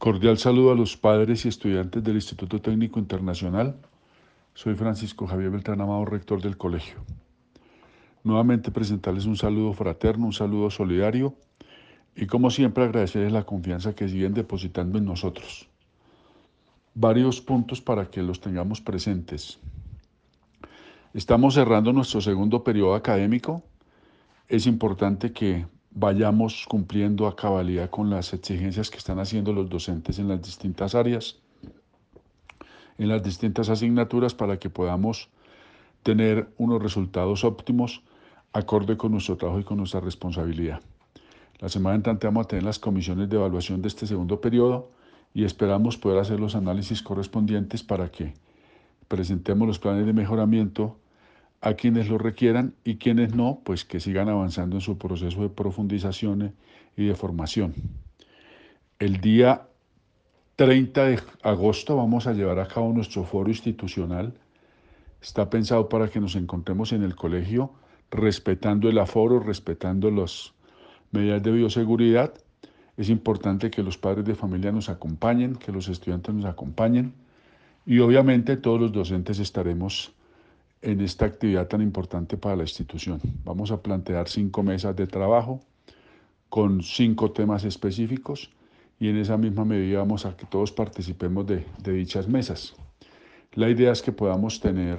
Cordial saludo a los padres y estudiantes del Instituto Técnico Internacional. Soy Francisco Javier Beltrán Amado, rector del colegio. Nuevamente presentarles un saludo fraterno, un saludo solidario y como siempre agradecerles la confianza que siguen depositando en nosotros. Varios puntos para que los tengamos presentes. Estamos cerrando nuestro segundo periodo académico. Es importante que vayamos cumpliendo a cabalidad con las exigencias que están haciendo los docentes en las distintas áreas, en las distintas asignaturas, para que podamos tener unos resultados óptimos acorde con nuestro trabajo y con nuestra responsabilidad. La semana entrante vamos a tener las comisiones de evaluación de este segundo periodo y esperamos poder hacer los análisis correspondientes para que presentemos los planes de mejoramiento a quienes lo requieran y quienes no, pues que sigan avanzando en su proceso de profundización y de formación. El día 30 de agosto vamos a llevar a cabo nuestro foro institucional. Está pensado para que nos encontremos en el colegio respetando el aforo, respetando las medidas de bioseguridad. Es importante que los padres de familia nos acompañen, que los estudiantes nos acompañen y obviamente todos los docentes estaremos en esta actividad tan importante para la institución. Vamos a plantear 5 mesas de trabajo con 5 temas específicos y en esa misma medida vamos a que todos participemos de dichas mesas. La idea es que podamos tener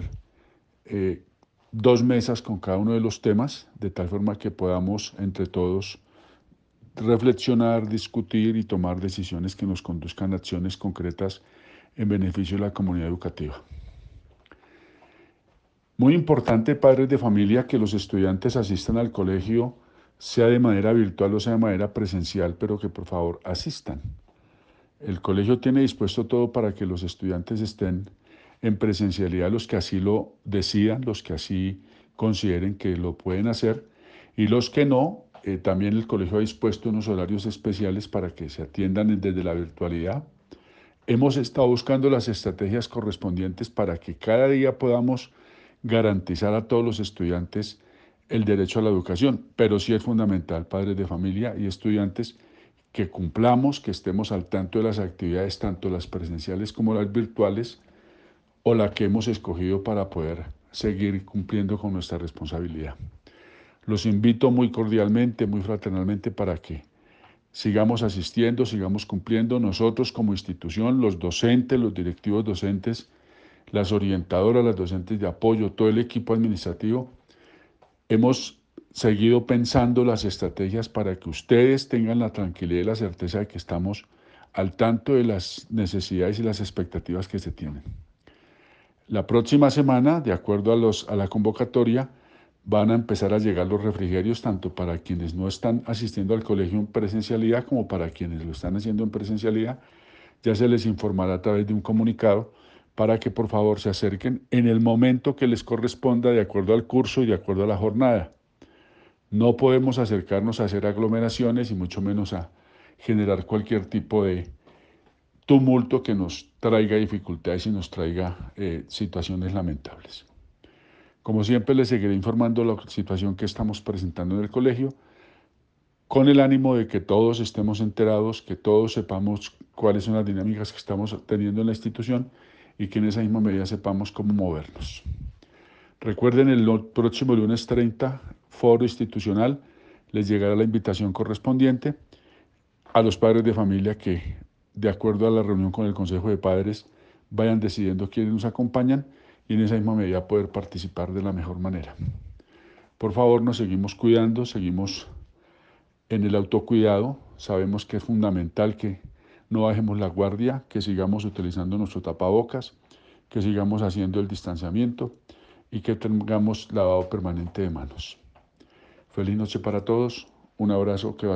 2 mesas con cada uno de los temas, de tal forma que podamos entre todos reflexionar, discutir y tomar decisiones que nos conduzcan a acciones concretas en beneficio de la comunidad educativa. Muy importante, padres de familia, que los estudiantes asistan al colegio, sea de manera virtual o sea de manera presencial, pero que por favor asistan. El colegio tiene dispuesto todo para que los estudiantes estén en presencialidad, los que así lo decidan, los que así consideren que lo pueden hacer, y los que no, también el colegio ha dispuesto unos horarios especiales para que se atiendan desde la virtualidad. Hemos estado buscando las estrategias correspondientes para que cada día podamos garantizar a todos los estudiantes el derecho a la educación, pero sí es fundamental, padres de familia y estudiantes, que cumplamos, que estemos al tanto de las actividades, tanto las presenciales como las virtuales, o la que hemos escogido para poder seguir cumpliendo con nuestra responsabilidad. Los invito muy cordialmente, muy fraternalmente, para que sigamos asistiendo, sigamos cumpliendo nosotros como institución, los docentes, los directivos docentes, las orientadoras, las docentes de apoyo, todo el equipo administrativo. Hemos seguido pensando las estrategias para que ustedes tengan la tranquilidad y la certeza de que estamos al tanto de las necesidades y las expectativas que se tienen. La próxima semana, de acuerdo a la convocatoria, van a empezar a llegar los refrigerios tanto para quienes no están asistiendo al colegio en presencialidad como para quienes lo están haciendo en presencialidad. Ya se les informará a través de un comunicado para que por favor se acerquen en el momento que les corresponda de acuerdo al curso y de acuerdo a la jornada. No podemos acercarnos a hacer aglomeraciones y mucho menos a generar cualquier tipo de tumulto que nos traiga dificultades y nos traiga situaciones lamentables. Como siempre, les seguiré informando la situación que estamos presentando en el colegio, con el ánimo de que todos estemos enterados, que todos sepamos cuáles son las dinámicas que estamos teniendo en la institución y que en esa misma medida sepamos cómo movernos. Recuerden, el próximo lunes 30, foro institucional, les llegará la invitación correspondiente a los padres de familia que, de acuerdo a la reunión con el Consejo de Padres, vayan decidiendo quiénes nos acompañan y en esa misma medida poder participar de la mejor manera. Por favor, nos seguimos cuidando, seguimos en el autocuidado. Sabemos que es fundamental que no bajemos la guardia, que sigamos utilizando nuestro tapabocas, que sigamos haciendo el distanciamiento y que tengamos lavado permanente de manos. Feliz noche para todos, un abrazo, que